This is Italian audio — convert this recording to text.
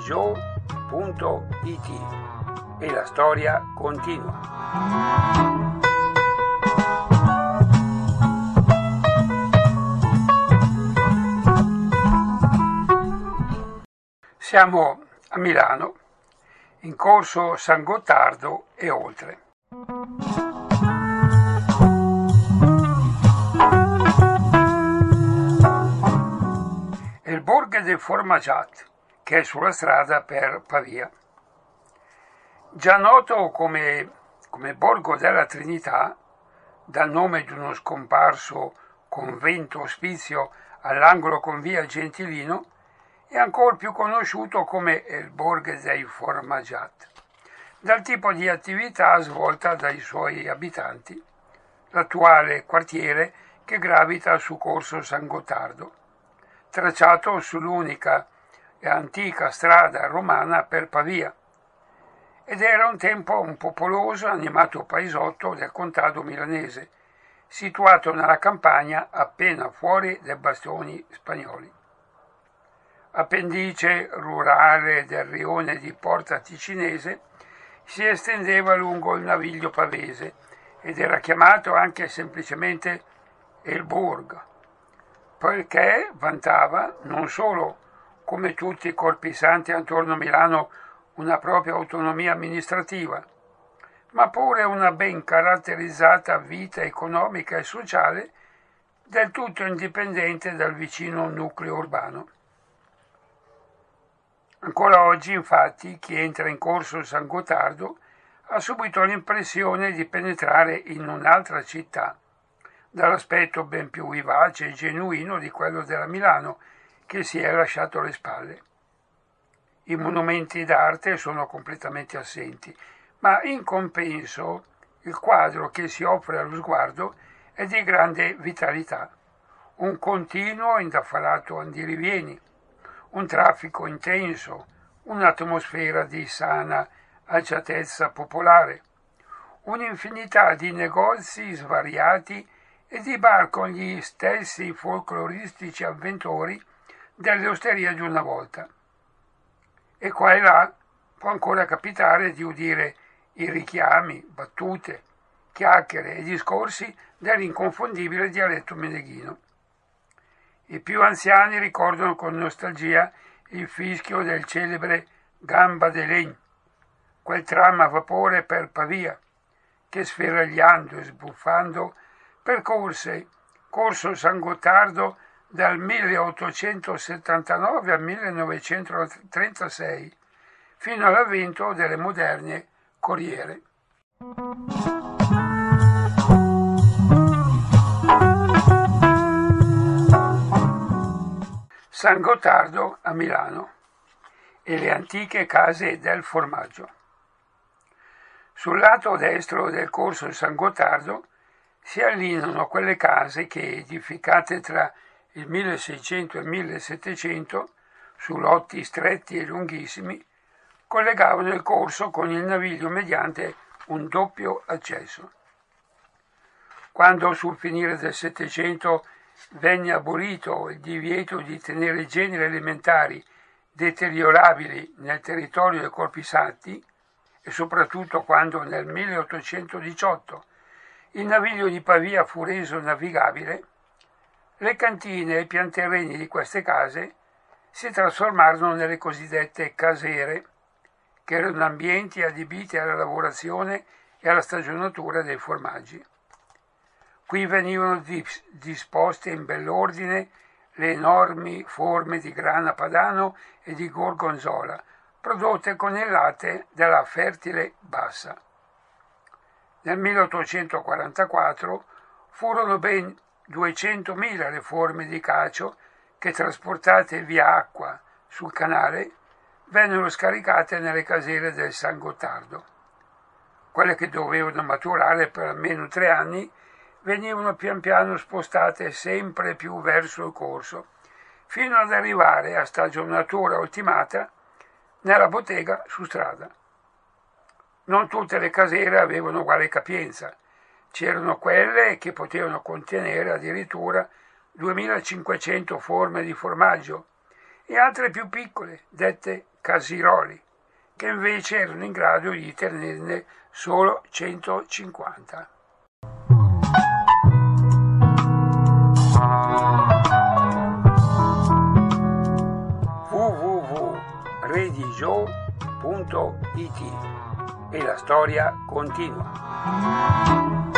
joe.it e la storia continua. Siamo a Milano, in corso San Gottardo e oltre. È il Borgo del Formagiat, che è sulla strada per Pavia. Già noto come Borgo della Trinità, dal nome di uno scomparso convento ospizio all'angolo con via Gentilino, è ancora più conosciuto come il Borgo dei Formagiat, dal tipo di attività svolta dai suoi abitanti, l'attuale quartiere che gravita su corso San Gottardo, tracciato sull'unica e antica strada romana per Pavia, ed era un tempo un popoloso e animato paesotto del contado milanese, situato nella campagna appena fuori dai bastioni spagnoli. Appendice rurale del rione di Porta Ticinese, si estendeva lungo il Naviglio pavese ed era chiamato anche semplicemente El Burg, perché vantava non solo, come tutti i corpi santi attorno a Milano, una propria autonomia amministrativa, ma pure una ben caratterizzata vita economica e sociale del tutto indipendente dal vicino nucleo urbano. Ancora oggi, infatti, chi entra in corso San Gottardo ha subito l'impressione di penetrare in un'altra città, dall'aspetto ben più vivace e genuino di quello della Milano che si è lasciato alle spalle. I monumenti d'arte sono completamente assenti, ma in compenso il quadro che si offre allo sguardo è di grande vitalità, un continuo indaffarato andirivieni, un traffico intenso, un'atmosfera di sana agiatezza popolare, un'infinità di negozi svariati e di bar con gli stessi folcloristici avventori delle osterie di una volta. E qua e là può ancora capitare di udire i richiami, battute, chiacchiere e discorsi dell'inconfondibile dialetto meneghino. I più anziani ricordano con nostalgia il fischio del celebre Gamba de Legno, quel tram a vapore per Pavia, che sferragliando e sbuffando percorse corso San Gottardo dal 1879 al 1936, fino all'avvento delle moderne corriere. San Gottardo a Milano e le antiche case del formaggio. Sul lato destro del corso San Gottardo si allineano quelle case che, edificate tra il 1600 e il 1700, su lotti stretti e lunghissimi, collegavano il corso con il Naviglio mediante un doppio accesso. Quando sul finire del Settecento venne abolito il divieto di tenere generi alimentari deteriorabili nel territorio dei Colpi Santi, e soprattutto quando nel 1818 il Naviglio di Pavia fu reso navigabile, le cantine e i pianterreni di queste case si trasformarono nelle cosiddette casere, che erano ambienti adibiti alla lavorazione e alla stagionatura dei formaggi. Qui venivano disposte in bell'ordine le enormi forme di grana padano e di gorgonzola, prodotte con il latte della fertile Bassa. Nel 1844 furono ben 200.000 le forme di cacio che, trasportate via acqua sul canale, vennero scaricate nelle casere del San Gottardo. Quelle che dovevano maturare per almeno 3 anni venivano pian piano spostate sempre più verso il corso, fino ad arrivare a stagionatura ultimata nella bottega su strada. Non tutte le casere avevano uguale capienza. C'erano quelle che potevano contenere addirittura 2500 forme di formaggio e altre più piccole, dette casiroli, che invece erano in grado di tenerne solo 150. www.redigio.it e la storia continua.